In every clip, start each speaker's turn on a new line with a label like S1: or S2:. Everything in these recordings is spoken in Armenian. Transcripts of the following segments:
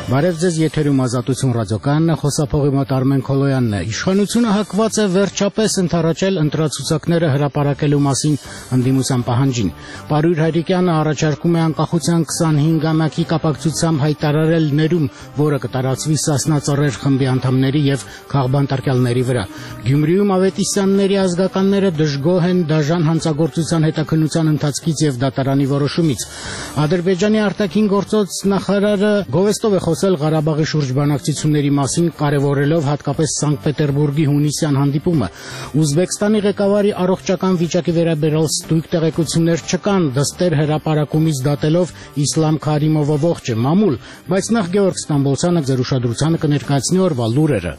S1: Բարև ձեզ, եթերում Ազատություն ռադիոկայանն է, խոսափողի մոտ Արմեն Քոլոյանն է։ Իշխանությունը հակված է վերջապես ընդառաջել ընտրացուցակները հրապարակելու մասին ընդդիմության պահանջին։ Պարույր Հայրիկյանը առաջարկում է անկախության 25-ամյակի կապակցությամբ հայտարարել ներում, որը կտարածվի Սասնա Ծռեր խմբի անդամների եւ քաղբանտարկյալների վրա։ Գյումրիում Ավետիսյանների ազգականները դժգոհ են դաժան հանցագործության հետաքննության ընթացքից եւ դատարանի որոշումից։ Ադրբեջանի արտաքին գործոց նախարարը գովեստով է խոսել Ղարաբաղի շուրջ բանակցությունների մասին, կարևորելով հատկապես Սանկտ Պետերբուրգի հունիսյան հանդիպումը։ Ուզբեկստանի ղեկավարի առողջական վիճակի վերաբերյալ ստույգ տեղեկություններ չկան, դստեր հրապարակումից դատելով Իսլամ Քարիմովը ողջ է մամուլ, բայց նախ Գևորգ Ստամբոլցյանը ձեր ուշադրությանը կներկայացնի օրվա լուրերը։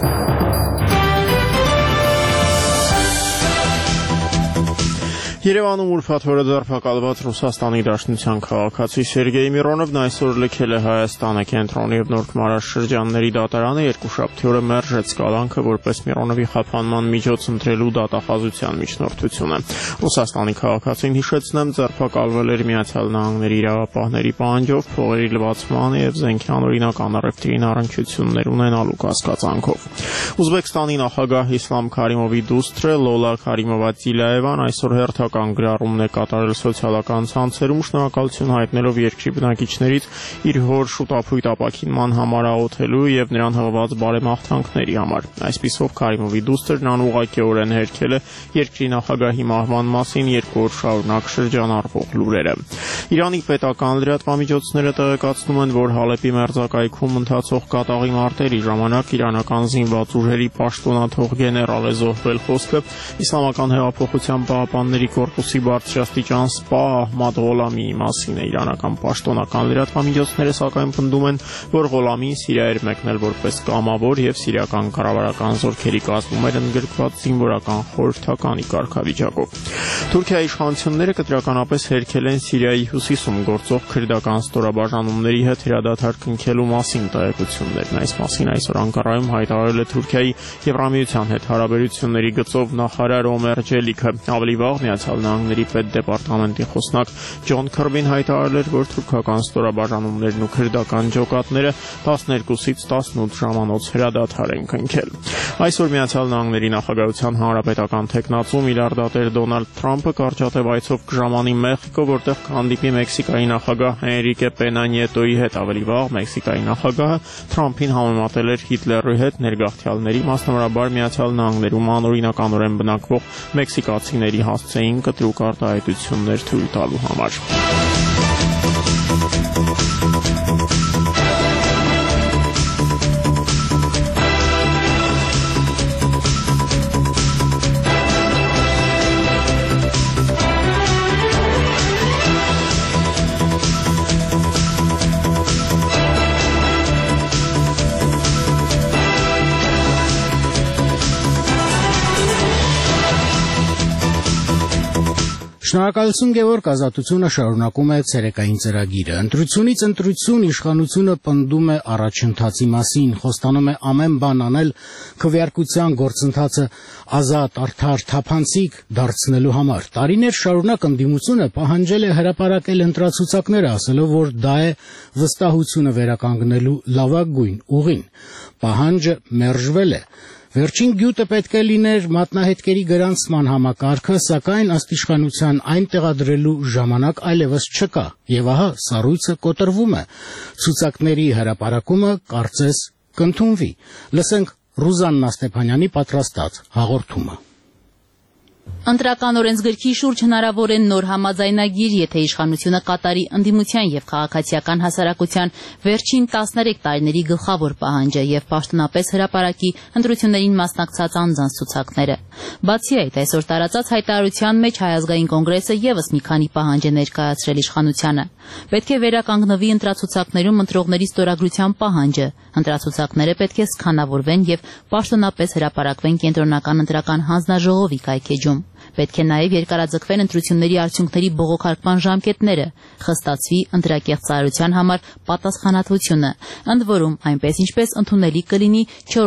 S2: Երևանում ուրբաթ օրը ձերբակալված Ռուսաստանի Դաշնության քաղաքացի Սերգեյ Միրոնովն այսօր լքել է Հայաստանը կենտրոնի եւ Նորք Մարաշրջանների դատարանը երկուշաբթի օրը մերժեց կալանքը որպես Միրոնովի խափանման միջոց ընտրելու դատախազության միջնորդությունը։ Ռուսաստանի քաղաքացին հիշեցնեմ ձերբակալվել էր Միացյալ Նահանգների իրավապահների պահանջով փողերի լվացման եւ զենքի անօրինական առևտրին առնչություններ ունենալու կասկածանքով։ Ուզբեկստանի նախագահ Իսլամ Քարիմովի դուստրը Լոլա Քարիմովա-Տիլաևան այսօր հերթական գրառումն է կատարել սոցիալական ցանցերում, շնորհակալություն հայտնելով երկրի բնակիչներից իր հոր շուտափույթ ապաքինման համար աղոթելու եւ նրան հղված բարեմաղթանքների համար։ Այսպիսով Քարիմովի դուստրն անուղղակիորեն հերքել է երկրի նախագահի մահվան մասին 2 օր շարունակ շրջանառվող լուրերը։ Իրանի պետական լրատվամիջոցները տեղեկացնում են, որ Հալեպի մերձակայքում ընթացող կատաղի մարտերի ժամանակ իրանական զինված ուժերի պաշտոնաթող գեներալ է զոհվել խոսքը Իսլամական հեղափոխության պահապանների կորպուսի բարձրաստիճան սպա Ահմադ Ղոլամիի մասին է։ Իրանական պաշտոնական լրատվամիջոցները սակայն պնդում են, որ Ղոլամին Սիրիա էր մեկնել որպես կամավոր եւ սիրիական կառավարական զորքերի կազմում էր ընդգրկված զինվորական խորհրդականի կարգավիճակով։ Թուրքիայի իշխանությունները կտրականապես հերքել են Սիրիայի հյուսիսում գործող քրդական ստորաբաժանումների հետ հրադադար կնքելու մասին տեղեկություններն։ Այս մասին այսօր Անկարայում հայտարարել է Թուրքիայի Եվրամիության հետ հարաբերությունների գծով նախարար Օմեր Ջելիքը։ Ավելի վաղ Միացյալ Նահանգների պետդեպարտամենտի խոսնակ Ջոն Քըրբին հայտարարել էր, որ թուրքական ստորաբաժանումներն ու քրդական ջոկատները 12-ից 18 ժամանոց հրադադար են կնքել։ Այսօր Միացյալ Նահանգների նախագահության հանրապետական թեկնածու միլիարդատեր Դոնալդ Թրամփը կարճատև այցով կժամանի Մեխիկո, որտեղ կհանդիպի Մեքսիկայի նախագահ Հենրիկե Պենա Նիետոյի հետ։ Ավելի վաղ Մեքսիկայի նախագահը Թրամփին համեմատել էր Հիտլերի հետ ներգաղթյալների, մասնավորաբար Միացյալ Նահանգներում անօրինականորեն բնակվող մեքսիկացիների հասցեին կտրուկ արտահայտություններ թույլ տալու համար։
S1: Շնորհակալություն Գևորգ, Ազատությունը շարունակում է ցերեկային ծրագիրը։ Ընտրությունից ընտրություն իշխանությունը պնդում է առաջընթացի մասին, խոստանում է ամեն բան անել քվեարկության գործընթացը ազատ, արդար, թափանցիկ դարձնելու համար։ Տարիներ շարունակ ընդդիմությունը պահանջել է հրապարակել ընտրացուցակները, ասելով, որ դա է վստահությունը վերականգնելու լավագույն ուղին։ Պահանջը մերժվել է։ Վերջին գյուտը պետք է լիներ մատնահետքերի գրանցման համակարգը, սակայն ըստ իշխանության այն տեղադրելու ժամանակ այլևս չկա, եւ ահա սառույցը կոտրվում է։ Ցուցակների հրապարակումը կարծես կընդունվի։ Լսենք Ռուզաննա Ստեփանյանի պատրաստած հաղորդումը։
S3: Ընտրական օրենսգրքի շուրջ հնարավոր է նոր համաձայնագիր, եթե իշխանությունը կատարի ընդդիմության եւ քաղաքացիական հասարակության վերջին 13 տարիների գլխավոր պահանջը եւ պաշտոնապես հրապարակի ընտրություններին մասնակցած անձանց ցուցակները։ Բացի այդ, այսօր տարածած հայտարարության մեջ Հայ ազգային կոնգրեսը եւս մի քանի պահանջ է ներկայացրել իշխանությանը։ Պետք է վերականգնվի ընտրացուցակներում ընտրողների ստորագրության պահանջը։ Ընտրացուցակները պետք է սկանավորվեն եւ պաշտոնապես հրապարակվեն կենտրոնական ընտրական հանձնաժողովի կայքեջում։ Պետք է նաև երկարաձգվեն ընտրությունների արդյունքների բողոքարկման ժամկետները, խստացվի ընտրակեղծարարության համար պատասխանատվությունը, ընդ որում այնպես ինչպես ընդունելի կլինի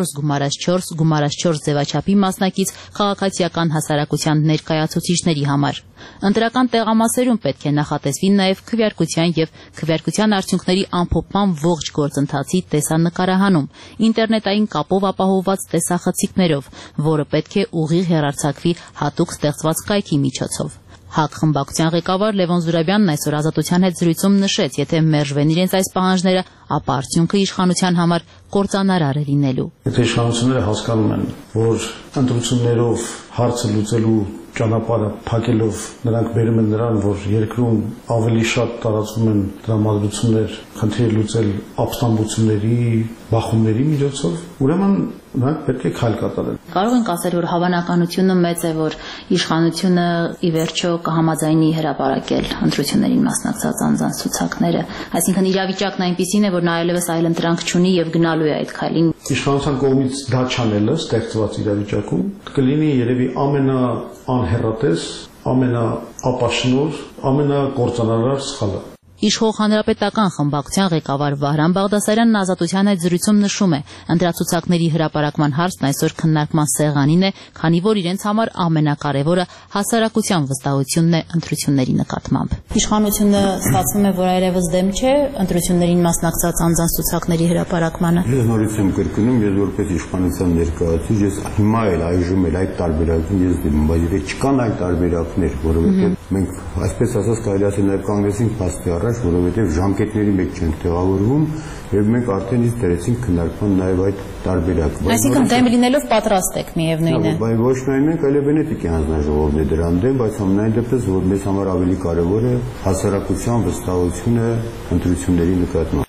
S3: 4x4x4 ձևաչափի մասնակից քաղաքացիական հասարակության ներկայացուցիչների համար։ Ընտրական տեղամասերում պետք է նախատեսվի նաև քվեարկության եւ քվեարկության արդյունքների ամփոփման ողջ գործընթացի տեսանկարահանում, ինտերնետային կապով ապահովված տեսախցիկներով, որը պետք է ուղիղ հեռարձակվի հատուկ ստեղծված կայքի միջոցով։ ՀԱԿ խմբակցության ղեկավար Լևոն Զուրաբյանն այսօր Ազատության հետ զրույցում նշեց, եթե մերժվեն իրենց այս պահանջները, ապա արդյունքը իշխանության համար կործանարար է լինելու։
S4: Եթե իշխանությունները հասկանում են, որ ընտրություններով հարցը լուծելու ճանապարհը փակելով նրանք բերում են նրան, որ երկրում ավելի շատ տարածվում են դրամատրություններ, խնդիր լուծել ապստամբությունների, բախումների միջոցով, ուրեմն նրանք պետք է քայլ կատարեն։
S3: Կարող ենք ասել, որ հավանականությունը մեծ է, որ իշխանությունը ի վերջո կհամաձայնի հրապարակել ընտրություններին մասնակցած անձանց ցուցակները, այսինքն իրավիճակն այնպիսին է, որ նա այլևս այլ ընտրանք չունի եւ գնալու է այդ քայլին։ Իշխանության
S4: կողմից դա չանելը ստեղծված իրավիճակում կլինի երևի ամենաանհեռատես, ամենաապաշնոր, ամենակործանարար սխալը։
S3: Իշխող հանրապետական խմբակցության ղեկավար Վահրամ Բաղդասարյանն Ազատության այդ զրույցում նշում է, ընտրացուցակների հրապարակման հարցն այսօր քննարկման սեղանին է, քանի որ իրենց համար ամենակարևորը հասարակության վստահությունն է ընտրությունների նկատմամբ։ Իշխանությունը ստացվում է, որ այլևս դեմ չէ ընտրություններին մասնակցած անձանց ցուցակների հրապարակմանը։
S5: Ես նորից եմ կրկնում, ես որպես իշխանության ներկայացուցիչ, ես հիմա էլ այժմ էլ այդ տարբերակին ես դիմում, բայց եթե չկան այդ տարբերակներ, որովհետև մենք այսպես ասած կարելի ասել նաև կանգնեցինք փաստի առաջ, որովհետև ժամկետների մեջ չենք տեղավորվում եւ մենք արդեն իսկ դրեցինք քննարկման նաև այդ տարբերակը։
S3: Այսինքն դեմ լինելով պատրաստ եք միևնույն է։
S5: Բայց ոչ միայն մենք, այլև Վենետիկի հանձնաժողովն է դրան դեմ, բայց ամենայն դեպս որ մեզ համար ավելի կարևոր է հասարակության վստահությունը ընտրությունների նկատմամբ։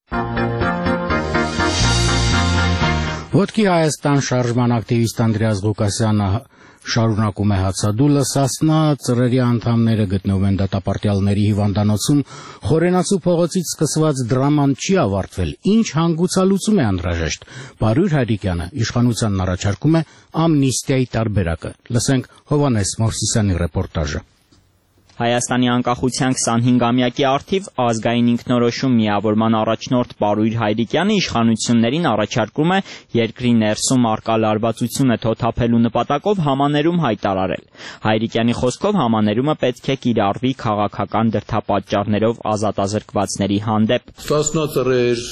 S1: Ոտքի Հայաստան շարժման ակտիվիստ Անդրեաս Ղուկասյանը շարունակում է հացադուլը, Սասնա ծռերի անդամները գտնվում են դատապարտյալների հիվանդանոցում, Խորենացու փողոցից սկսված դրաման չի ավարտվել, ինչ հանգուցալուծում է անհրաժեշտ։ Բարույր Հայրիկյանը իշխանությանն առաջարկում է ամնիստիայի տարբերակը։ Լսենք Հովհաննես Մովսիսյանի ռեպորտաժը։
S6: Հայաստանի անկախության 25-ամյակի առթիվ ազգային ինքնորոշում միավորման առաջնորդ Բարույր Հայրիկյանը իշխանություններին առաջարկում է երկրի ներսում առկա լարվածությունը թոթափելու նպատակով համաներում հայտարարել։ Հայրիկյանի խոսքով համաներումը պետք է կիրառվի քաղաքական դրդապատճառներով ազատազրկվածների հանդեպ։
S7: Սասնա ծռեր,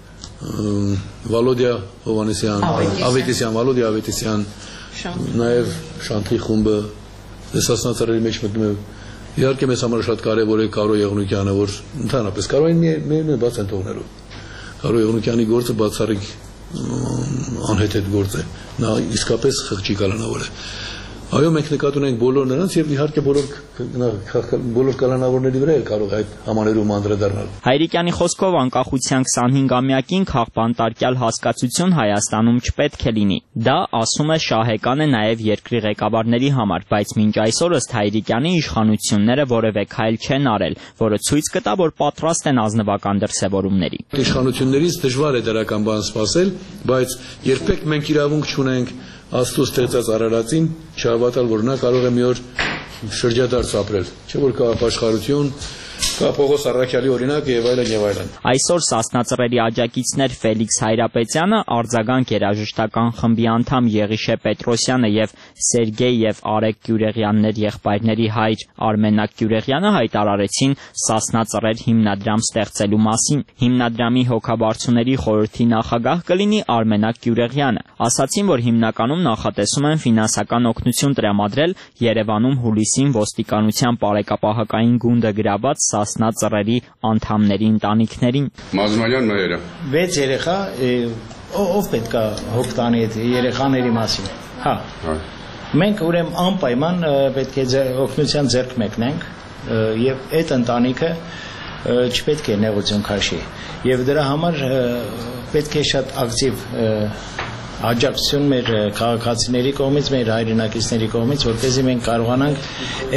S7: Վալոդիա Հովհաննեսյան, Վալոդիա Ավետիսյան, նաև Շանթի խումբը Սասնա ծռերի մեջ մտնում է։ Իհարկե մեզ համար շատ կարևոր է Կարո Եղունյանը, որ ընդհանրապես Կարոյին միայն բաց են թողնելու։ Կարո Եղունյանի գործը բացառիկ անհեթեթ գործ է։ Նա իսկապես խղճի կալանավոր է։ Այո, մենք նկատի ունենք բոլոր նրանց եւ իհարկե բոլոր կալանավորների վրա է կարող այդ համաներում անդրադառնալ։
S6: Հայրիկյանի խոսքով անկախության 25-ամյակին քաղբանտարկյալ հասկացություն Հայաստանում չպետք է լինի։ Դա, ասում է, շահեկան է նաեւ երկրի ղեկավարների համար, բայց մինչ այսօր ըստ Հայրիկյանի իշխանությունները որևէ քայլ չեն արել, որը ցույց կտա, որ պատրաստ են ազնվական դրսևորումների։
S7: Իշխանություններից դժվար է դրական բան սպասել, բայց երբեք մենք իրավունք չունենք Աստծո ստեղծած Արարածին չհավատալ, որ նա կարող է մի օր շրջադարձ ապրել, չէ՞ որ կա ապաշխարություն, կա Պողոս Առաքյալի օրինակ եւ այլն եւ այլն։
S6: Այսօր Սասնա-ծռերի աջակիցներ Ֆելիքս Հայրապետյանը, Արձագանք երաժշտական խմբի անդամ Եղիշե Պետրոսյանը եւ Սերգեյ եւ Արեգ Գյուրեղյաններ եղբայրների հայր Արմենակ Գյուրեղյանը հայտարարեցին Սասնա-ծռեր հիմնադրամ ստեղծելու մասին։ Հիմնադրամի հոգաբարձուների խորհրդի նախագահ կլինի Արմենակ Գյուրեղյանը։ Ասացին, որ հիմնականում նախատեսում են ֆինանսական օգնություն տրամադրել Երևանում հուլիսին ոստիկանության բարեկապահական գունդը գրաված Սասնա-ծռերի անդամների ընտանիքներին։
S8: Մազմանյան մայրը
S9: 6 երեխա, ով պետք է հոգ տանի այդ երեխաների մասին։ Հա։ Մենք ուրեմն անպայման պետք է օգնության ձեռք մեկնենք եւ այդ ընտանիքը չպետք է նեղություն քաշի։ Եվ դրա համար պետք է շատ ակտիվ աջակցություն մեր քաղաքացիների կողմից, մեր հայրենակիցների կողմից, որպեսզի մենք կարողանանք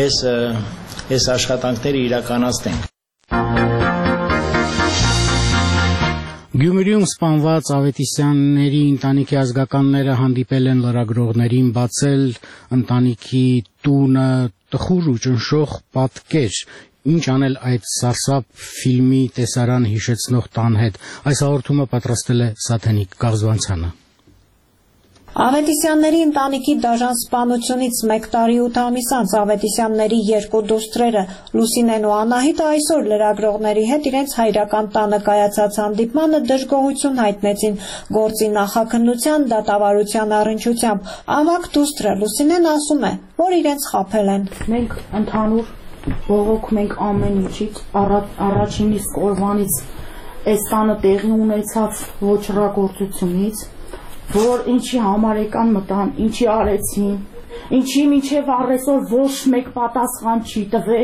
S9: այս աշխատանքները իրականացնենք։
S1: Գյումրիում սպանված Ավետիսյանների ընտանիքի ազգականները հանդիպել են լրագրողներին բացել ընտանիքի տունը տխուր ու ճնշող պատկեր։ Ինչ անել այդ սարսափ ֆիլմի տեսարան հիշեցնող տան հետ։ Այս հաղորդումը պատրաստել է Սաթենիկ Գաղզվանցյանը։
S8: Ավետիսյանների ընտանիքի դաժան սպանությունից 1 տարի 8 ամիս անց Ավետիսյանների 2 դուստրերը Լուսինեն ու Անահիտը այսօր լրագրողների հետ իրենց հայրական տանը կայացած հանդիպմանը դժգոհություն հայտնեցին գործի նախաքննության դատավարության առնչությամբ։ Ավագ դուստրը Լուսինեն ասում է, որ իրենց խաբել են։
S10: Մենք ընդհանուր բողոքում ենք ամեն ինչից, առաջինից օրվանից այս տանը տեղի ունեցած ոչռագործությունից, որ ինչի համար եկան մտան, ինչի արեցին, ինչի մինչև առեսօր ոչ մեկ պատասխան չի տվել,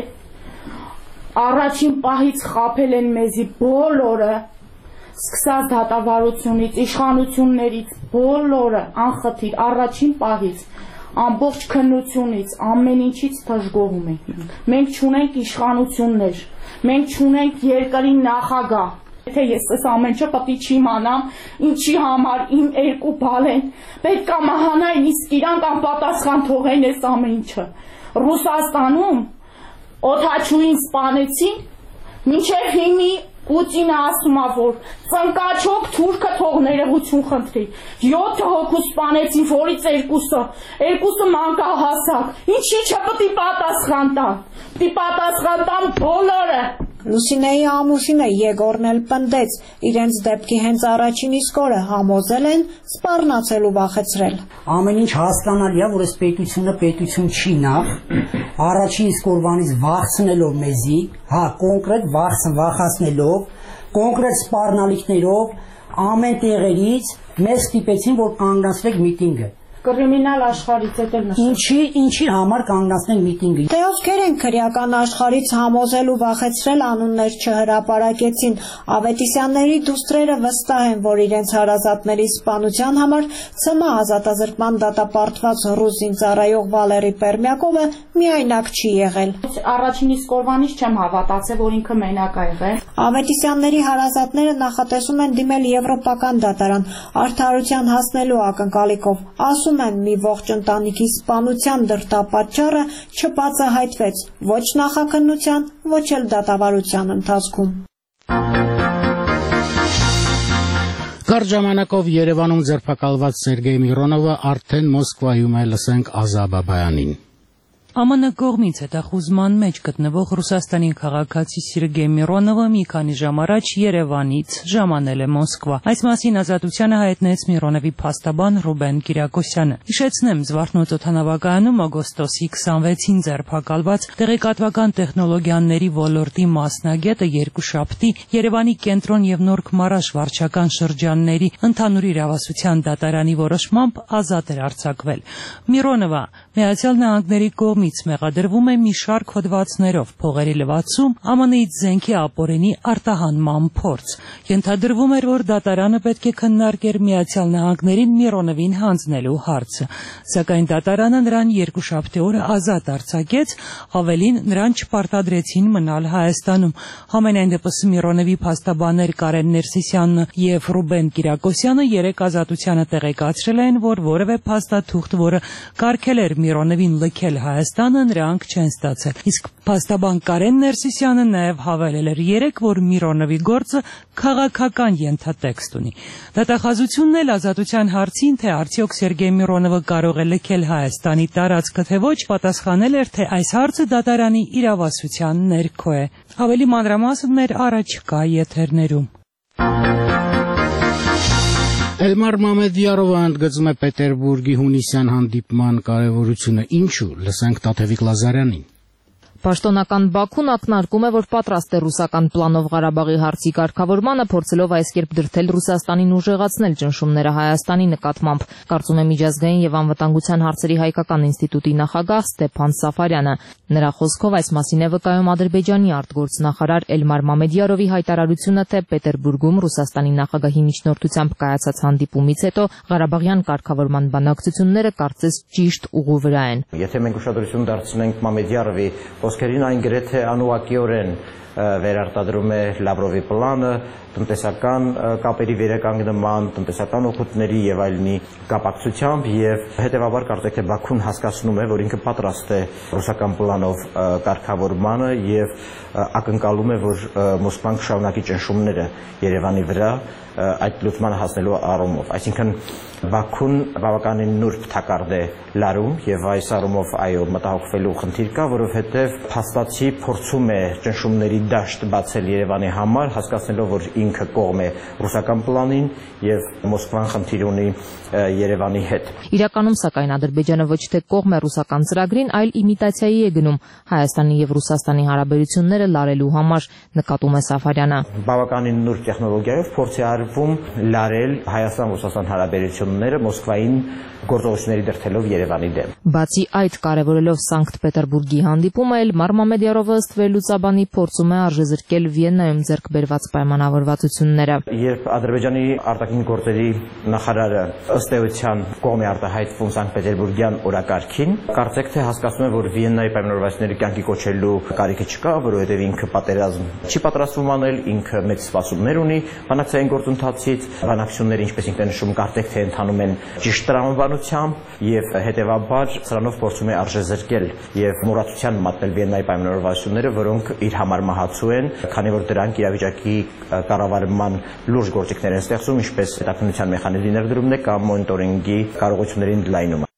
S10: առաջին պահից խաբել են մեզի բոլորը, սկսած դատավարությունից, իշխանություններից, բոլորը անխտիր, առաջին պահից, ամբողջ քննությունից, ամեն ինչից դժգոհում ենք։ Մենք չունենք իշխանություններ, մենք չունենք երկրի նախագահ։ Եթե ես այս ամեն ինչը պետք է չիմանամ, ինչի համար իմ 2 բալ են, պետք է մահանային, իսկ իրանք անպատասխան թողեն այս ամեն ինչը։ Ռուսաստանում օդաչուին սպանեցին, մինչև հիմի Պուտինը ասում է, որ ծնկաչոք թուրքը թող ներողություն խնդրի։ 7 հոգու սպանեցին, որից 2-ը մանկահասակ։ Ինչի՞ չպետք է պատասխան տան։ Պետք է պատասխան տան բոլորը։
S8: Լուսինեի ամուսինը Եգորն էլ պնդեց, իրենց դեպքի հենց առաջին իսկ օրը համոզել են սպառնացել ու վախեցրել։
S11: Ամեն ինչ հասկանալի է, որ այս պետությունը պետություն չի նախ, առաջին իսկ օրվանից վախցնելով մեզի, կոնկրետ վախացնելով, կոնկրետ սպառնալիքներով, ամեն տեղերից մեզ ստիպեցին, որ կանգնացրեք միտինգը։
S10: Կրիմինալ աշխարհից էլ նշել։
S11: Ինչի համար կանգնացնենք միտինգը։
S8: Թե ովքեր են քրեական աշխարհից համոզել ու վախեցրել անուններ չհրապարակեցին, Ավետիսյանների դուստրերը վստահ են, որ իրենց հարազատների սպանության համար ՑՄ ազատազրկման դատապարտված ռուսին ծառայող Վալերի Պերմյակովը միայնակ չի եղել։
S10: Առաջին իսկ օրվանից չեմ հավատացել, որ ինքը մենակ է եղել։
S8: Ավետիսյանների հարազատները նախատեսում են դիմել Եվրոպական դատարան արդարության հասնելու ակնկալիքով։ Ասում են, մի ողջ ընտանիքի սպանության դրդապատճառը չբացահայտվեց ոչ նախաքննության, ոչ էլ դատավարության ընթացքում։
S1: Կարճ ժամանակով Երևանում ձերբակալված Սերգեյ Միրոնովը արդեն Մոսկվայում է, լսենք Ազա Բաբայանին։
S12: ԱՄՆ կողմից հետախուզման մեջ գտնվող Ռուսաստանի քաղաքացի Սերգեյ Միրոնովը մի քանի ժամ առաջ Երևանից ժամանել է Մոսկվա։ Այս մասին Ազատությանը հայտնեց Միրոնովի փաստաբան Ռուբեն Կիրակոսյանը։ Հիշեցնեմ, Զվարթնոց օդանավակայանում օգոստոսի 26-ին ձերբակալված տեղեկատվական տեխնոլոգիաների ոլորտի մասնագետը երկուշաբթի Երևանի կենտրոն եւ Նոր Քմարաշ վարչական շրջանների ընդհանուր իրավասության դատարանի որոշմամբ ազատ էր արձակվել։ Միրոնովը Միացյալ Նահանգների կողմից մեղադրվում է մի շարք հոդվածներով փողերի լվացում, ԱՄՆ-ից զենքի ապօրինի արտահանման փորձ։ Ենթադրվում էր, որ դատարանը պետք է քննարկեր Միացյալ Նահանգներին Միրոնովին հանձնելու հարցը, սակայն դատարանը նրան երկուշաբթի օրը ազատ արձակեց, ավելին նրան չպարտադրեցին մնալ Հայաստանում։ Համենայն դեպս Միրոնովի փաստաբաններ Կարեն Ներսիսյանն եւ Ռուբեն Կիրակոսյանը երեք Ազատությանը տեղեկացրել են, որ որևէ փաստաթուղթ, որը կարգել էր Միրոնովին լքել Հայաստանը, նրանք չեն ստացել։ Իսկ փաստաբան Կարեն Ներսիսյանը նաև հավելել էր երեկ, որ Միրոնովի գործը քաղաքական ենթատեքստ ունի։ Դատախազությունն էլ Ազատության հարցին, թե արդյոք Սերգեյ Միրոնովը կարող է լքել Հայաստանի տարածքը, թե ոչ, պատասխանել էր, թե այս հարցը դատարանի իրավասության ներքո է։ Ավելի մանրամասն մեր առաջիկա եթերներում։
S1: Էլմար Մամեդյարովը ընդգծում է Պետերբուրգի հունիսյան հանդիպման կարևորությունը։ Ինչու՞, լսենք Տաթևիկ Լազարյանին։
S13: Պաշտոնական Բաքուն ակնարկում է, որ պատրաստ է ռուսական պլանով Ղարաբաղի հարցի կարգավորմանը, փորձելով այս կերպ դրդել Ռուսաստանին ուժեղացնել ճնշումները Հայաստանի նկատմամբ, կարծում է Միջազգային եւ անվտանգության հարցերի հայկական ինստիտուտի նախագահ Ստեփան Սաֆարյանը։ Նրա խոսքով այս մասին է վկայում Ադրբեջանի արտգործնախարար Էլմար Մամեդյարովի հայտարարությունը, թե Պետերբուրգում Ռուսաստանի նախագահի միջնորդությամբ կայացած հանդիպումից հետո Ղարաբաղյան կարգավորման բանակցությունները կարծես ճիշտ ուղու վրա են։
S14: Եթե մենք ուշադրություն դարձնենք Մամեդյարովի խոսքերին այն գրեթե անուղղակիորեն վերարտադրում է Լավրովի պլանը, տնտեսական կապերի վերականգնման, տնտեսական օգուտների եւ այլնի կապակցությամբ եւ հետեւաբար կարծեք թե Բաքուն հասկացնում է, որ ինքը պատրաստ է ռուսական պլանով կարգավորմանը եւ ակնկալում է, որ Մոսկվան կշարունակի ճնշումները Երևանի վրա այդ լուծմանը հասնելու առումով։ Այսինքն Բաքուն բավականին նուրբ թակարդ է լարում եւ այս առումով այո մտահոգվելու խնդիր կա, որովհետեւ փաստացի փորձում է ճնշումների դաշտ բացել Երևանի համար, հասկացնելով, որ ինքը կողմ է ռուսական պլանին եւ Մոսկվան խնդիր ունի Երևանի հետ։
S13: Իրականում սակայն Ադրբեջանը ոչ թե կողմ է ռուսական ծրագրին, այլ իմիտացիայի է գնում Հայաստանի եւ Ռուսաստանի հարաբերությունները լարելու համար, նկատում է Սաֆարյանը։
S14: Բավականին նուրբ տեխնոլոգիայով փորձ է արվում լարել Հայաստան-Ռուսաստան հարաբերությունները Մոսկվային գործողությունների դրդելով Երևանի դեմ։
S13: Բացի այդ, կարևորելով Սանկտ Պետերբուրգի հանդիպումը, Էլմար Մամեդյարովը ըստ վերլուծաբանի փորձում է արժեզրկել Վիեննայում ձեռք բերված պայմանավորվածությունները։
S14: Երբ Ադրբեջանի արտաքին գործերի նախարարը ըստ էության կողմ է արտահայտվում Սանկտ Պետերբուրգյան օրակարգին, կարծեք թե հասկացնում է, որ Վիեննայի պայմանավորվածությունները կյանքի կոչելու կարիքը չկա, որովհետև ինքը պատերազմ չի պատրաստվում անել, ինքը մեծ սպասումներ ունի բանակցային գործընթացից, բանակցությունները, ինչպես ինքն է նշում, կարծեք թե ընթանում են ճիշտ տրամաբանությամբ եւ հետեւաբար սրանով փորձում է արժեզրկել եւ մոռացության մատնել Վիեննայի պայմանավորվածությունները, որոնք իր համար մահացու են, քանի որ դրանք իրավիճակի կառավարման լուրջ գործիքներ են ստեղծում, ինչպես հետաքննության մեխանիզմի ներդրումն է կամ մոնիտորինգի կարողությունների ընդլայնումը։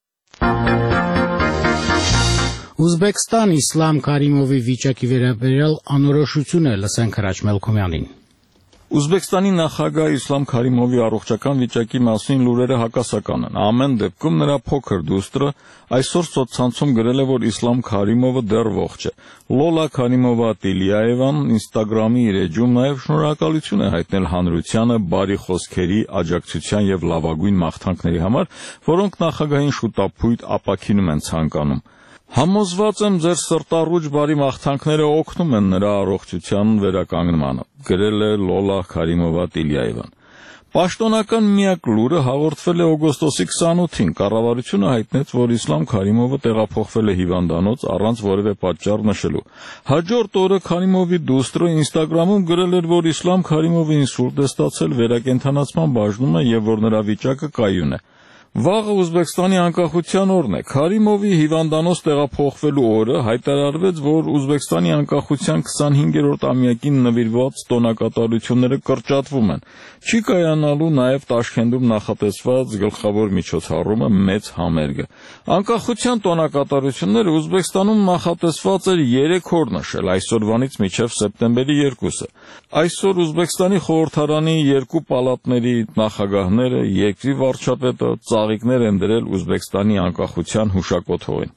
S1: Ուզբեկստան Իսլամ Կարիմովի վիճակի վերաբերյալ անորոշություն է, լսենք Հրաչ Մելքոմյանին։
S15: Ուզբեկստանի նախագահ Իսլամ Քարիմովի առողջական վիճակի մասին լուրերը հակասական են։ Ամեն դեպքում նրա փոքր դուստրը այսօր սոցցանցում գրել է, որ Իսլամ Քարիմովը դեռ ողջ է։ Լոլա Քարիմովա Տիլիաևան Instagram-ի իր էջում նաև շնորհակալություն է հայտնել հանրությանը բարի խոսքերի, աջակցության եւ լավագույն մաղթանքների համար, որոնք նախագահին շուտապույտ ապաքինում են ցանկանում։ Համոզված եմ ձեր սրտառուչ բարի մաղթանքները օգնում են նրա առողջության վերականգնմանը, գրել է Լոլա Քարիմովա Տիլիաևան։ Պաշտոնական միակ լուրը հաղորդվել է օգոստոսի 28-ին։ Կառավարությունը հայտնեց, որ Իսլամ Քարիմովը տեղափոխվել է հիվանդանոց առանց որևէ պատճառ նշելու։ Հաջորդ օրը Քարիմովի դուստրը Instagram-ում գրել էր, որ Իսլամ Քարիմովը ինսուլտ է ստացել, վերակենդանացման բաժնում է եւ որ նրա վիճակը կայուն է։ Վաղը Ուզբեկստանի անկախության օրն է։ Քարիմովի հիվանդանոց տեղափոխվելու օրը հայտարարվեց, որ Ուզբեկստանի անկախության 25-րդ ամյակին նվիրված տոնակատարությունները կրճատվում են։ Չի կայանալու նաև Տաշքենտում նախատեսված գլխավոր միջոցառումը մեծ համերգը։ Անկախության տոնակատարությունները Ուզբեկստանում նախատեսված էր 3 օր նշել, այսօրվանից մինչև սեպտեմբերի 2-ը։ Այսօր Ուզբեկստանի խորհրդարանի 2 պալատների նախագահները, երկրի վարչապետը ծաղիկներ են դրել Ուզբեկստանի անկախության հուշակոթողին։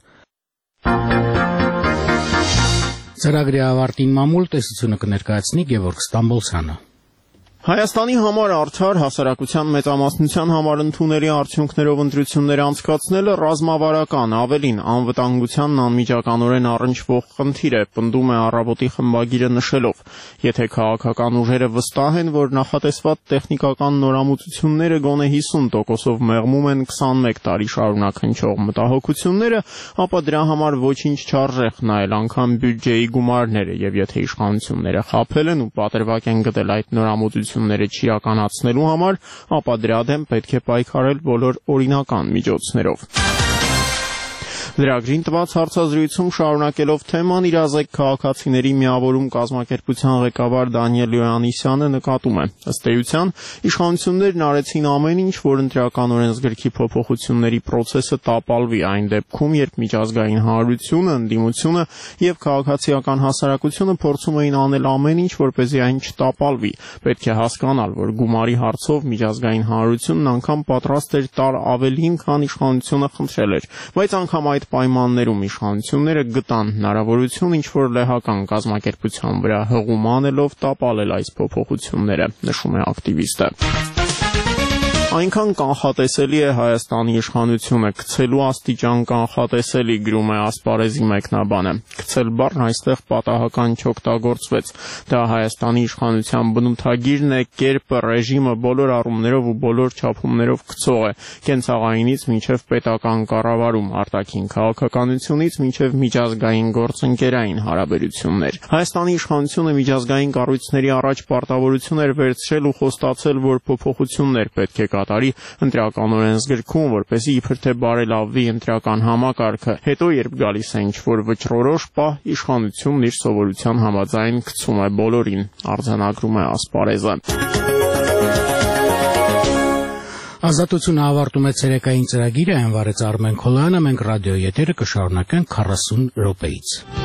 S1: Ծրագրի ավարտին մամուլ տեսությունը կներկայացնի Գևորգ Ստամբոլցյանը։
S2: Հայաստանի համար արդար հասարակության մեծամասնության համար ընդունելի արդյունքներով ընտրություններ անցկացնելը ռազմավարական, ավելին անվտանգությանն անմիջականորեն առնչվող խնդիր է, պնդում է Առավոտի խմբագիրը նշելով. Եթե քաղաքական ուժերը վստահ են, որ նախատեսված տեխնիկական նորամուծությունները գոնե 50%-ով մեղմում են 21 տարի շարունակ հնչող մտահոգությունները, ապա դրա համար ոչինչ չարժեք նայել անգամ բյուջեի գումարները, եւ եթե իշխանությունները խաբել են ու պատրվակ են գտել այդ նորամուծությունները չիրականացնելու համար, ապա դրա դեմ պետք է պայքարել բոլոր օրինական միջոցներով։ Լրագրին տված հարցազրույցում շարունակելով թեման իրազեկ քաղաքացիների միավորում կազմակերպության ղեկավար Դանիել Յոհաննիսյանը նկատում է. ըստ էության, իշխանություններն արեցին ամեն ինչ, որ ընտրական օրենսգրքի փոփոխությունների process-ը տապալվի այն դեպքում, երբ միջազգային հանրությունը, ընդդիմությունը եւ քաղաքացիական հասարակությունը փորձում էին անել ամեն ինչ, որպեսզի այն չտապալվի։ Պետք է հասկանալ, որ գումարի հարցով միջազգային հանրությունն անգամ պատրաստ էր տալ ավելին, քան իշխանությունը խնդրել էր, բայց անգամ այդ պայմաններում իշխանությունները գտան հնարավորություն ինչ-որ լեհական կազմակերպության վրա հղում անելով տապալել այս փոփոխությունները, նշում է ակտիվիստը։ Այնքան կանխատեսելի է Հայաստանի իշխանությունը, գցելու աստիճան կանխատեսելի, գրում է ասպարեզի մեկնաբանը։ Գցել բառն այստեղ պատահական չօգտագործվեց։ Դա Հայաստանի իշխանության բնութագիրն է, կերպը, ռեժիմը բոլոր առումներով ու բոլոր չափումներով գցող է, կենցաղայինից մինչև պետական կառավարում, արտաքին քաղաքականությունից մինչև միջազգային գործընկերային հարաբերություններ։ Հայաստանի իշխանությունը միջազգային կառույցների առաջ պարտավորություն էր վերցրել ու խոստացել, որ փոփոխություններ պետք է կատարի ընտրական օրենսգրքում, որպեսզի իբր թե բարելավվի ընտրական համակարգը։ Հետո, երբ գալիս է ինչ-որ վճռորոշ պահ, իշխանությունն իր սովորության համաձայն գցում է բոլորին, արձանագրում է ասպարեզը։
S1: Ազատությունը ավարտում է ցերեկային ծրագիրը, այն վարեց Արմեն Քոլյանը, մենք ռադիոյի եթերը կշարունակենք 40 րոպեից։